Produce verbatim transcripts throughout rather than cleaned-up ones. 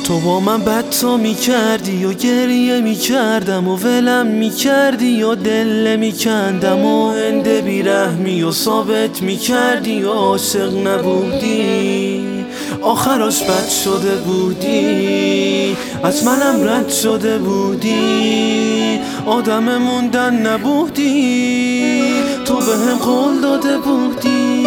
تو با من بد تا میکردی و گریه میکردم و ولم میکردی و دل میکندم و هنده بیرحمی و ثابت میکردی و عاشق نبودی، آخرش بد شده بودی، از منم رد شده بودی، آدم موندن نبودی، تو به هم قول داده بودی.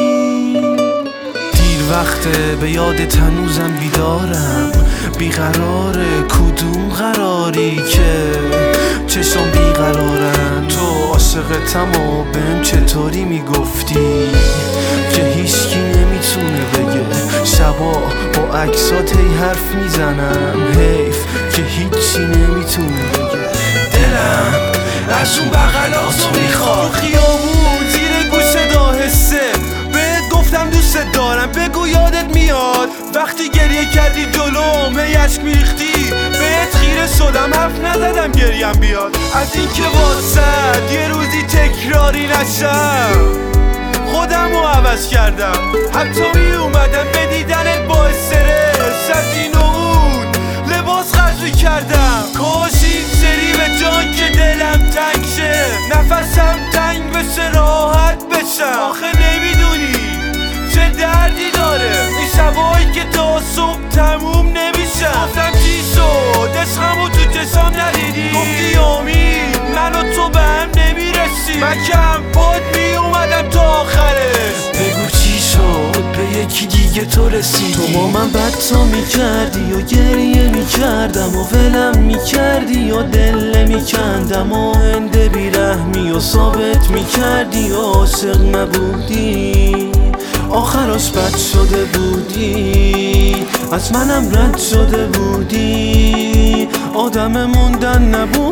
دیر وقته به یادت هنوزم بیدارم، بیقراره کدوم قراری که چشم بیقرارن، تو عاشقتم و بهم چطوری میگفتی که هیچکی نمیتونه بگه، شبا با عکسات هی حرف میزنم، حیف که هیچی نمیتونه بگه، دلم از اون بغلاتو میخواد، خیابون زیر گوشه داهسته بهت گفتم دوست دارم، بگو یادت میاد وقتی گریه کردی جلوم هی اشک میریختی، بهت خیره شدم حرف نزدم گریم بیاد، از اینکه واسد یه روزی تکراری نشم خودم رو عوض کردم، حتی می اومدم به دیدنت با استرس، از این و اون لباس خرج کردم، کاش این سری به جان که دلم تنگ شه، نفسم تنگ بشه راحت بشم، آخه نمیدونی چه دردی داره این شبایی که تا صبح تموم نمیشه، گفتم چی شد عشقمو تو چشام ندیدی، گفتی امید من و تو به هم نمیرسی، من کم پاد می اومدم تا آخرش، بگو چی شد به یکی دیگه تو رسیدی، تو با من بد تا میکردی و گریه میکردم و ولم میکردی و دل میکندم و هنده بیرحمی و ثابت میکردی و عاشق نبودی، آخرش بد شده بودی، از منم رد شده بودی، آدم موندن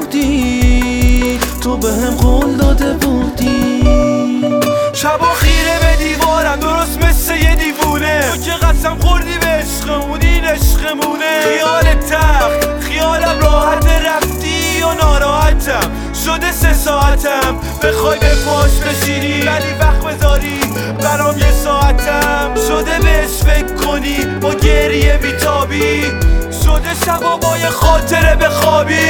نبودی، تو به هم قول داده بودی. شبا خیره به دیوارم درست مثل یه دیوونه، تو که قسم خوردی به عشقمون این عشقمونه، خیال تخت خیالم راحت رفتی و ناراحتم شده سه ساعتم، بخوای به پاش بشینی ولی وقت بذاری برام یه ساعتم، شده بهش فکر کنی با گریه بیتابی، شده شبا با یه خاطره بخوابی،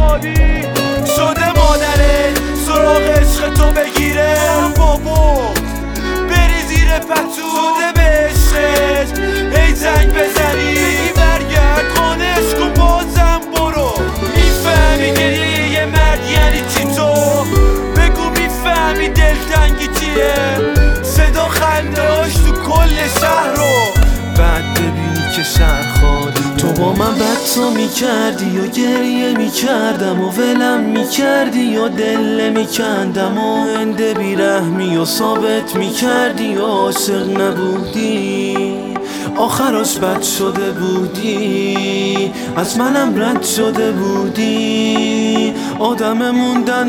شده مادرت سراغ عشق تو بگیره بابا بری زیر پتو، شده به عشقش هی زنگ بزنی بگی برگرد خانش کن بازم برو، میفهمی گریه یه مرد یعنی چی، تو بگو میفهمی دلتنگی چیه، صدا خندهاش تو کل شهر رو بعد ببینی که شهر خالی، تو با من بد تا میکردی و گریه میکردم و ولم میکردی و دل میکندم و هنده بیرحمی و ثابت میکردی و عاشق نبودی، آخرش بد شده بودی، از منم رد شده بودی، آدم موندن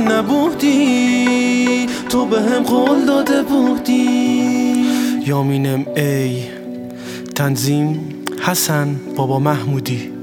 نبودی، تو به هم قول داده بودی. یامینم ای تنظیم حسن بابا محمودی.